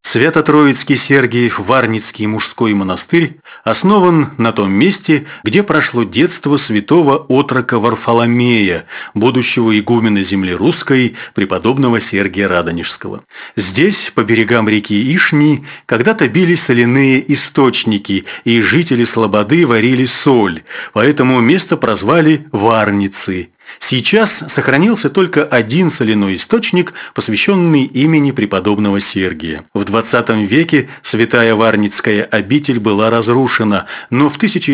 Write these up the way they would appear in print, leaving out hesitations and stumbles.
Свято-Троицкий Сергиев Варницкий мужской монастырь основан на том месте, где прошло детство святого отрока Варфоломея, будущего игумена земли русской, преподобного Сергия Радонежского. Здесь, по берегам реки Ишни, когда-то били соляные источники, и жители слободы варили соль, поэтому место прозвали Варницей. Сейчас сохранился только один соляной источник, посвященный имени преподобного Сергия. В XX веке святая Варницкая обитель была разрушена, но в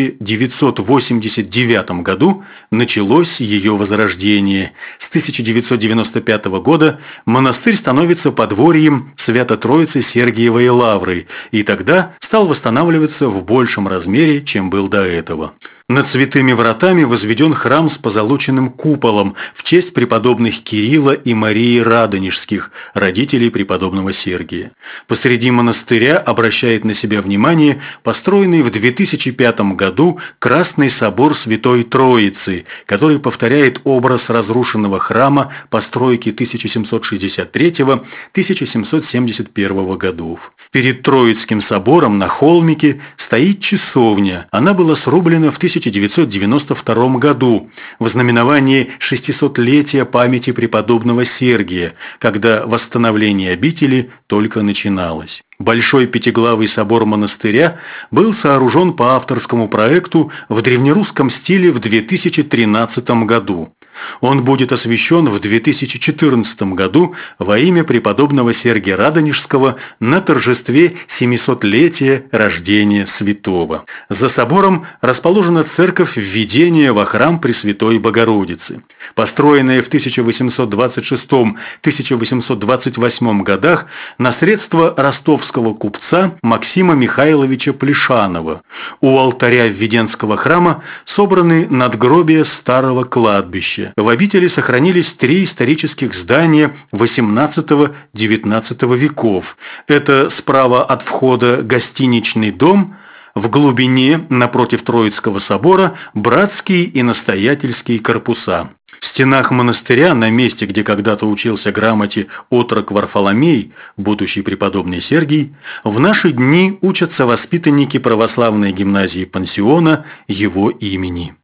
1989 году началось ее возрождение. С 1995 года монастырь становится подворьем Свято-Троицы Сергиевой Лавры, и тогда стал восстанавливаться в большем размере, чем был до этого. Над святыми вратами возведен храм с позолоченным куполом в честь преподобных Кирилла и Марии Радонежских, родителей преподобного Сергия. Посреди монастыря обращает на себя внимание построенный в 2005 году Красный собор Святой Троицы, который повторяет образ разрушенного храма постройки 1763-1771 годов. Перед Троицким собором на холмике стоит часовня. Она была срублена в 1992 году в знаменовании 600-летия памяти преподобного Сергия, когда восстановление обители только начиналось. Большой пятиглавый собор монастыря был сооружен по авторскому проекту в древнерусском стиле в 2013 году. Он будет освящен в 2014 году во имя преподобного Сергия Радонежского на торжестве 700-летия рождения святого. За собором расположена церковь Введения во храм Пресвятой Богородицы. Построенная в 1826-1828 годах на средства ростовского купца Максима Михайловича Плешанова. У алтаря Введенского храма собраны надгробия старого кладбища. В обители сохранились 3 исторических здания XVIII-XIX веков. Это справа от входа гостиничный дом, в глубине, напротив Троицкого собора, братские и настоятельские корпуса. В стенах монастыря, на месте, где когда-то учился грамоте отрок Варфоломей, будущий преподобный Сергий, в наши дни учатся воспитанники православной гимназии пансиона его имени.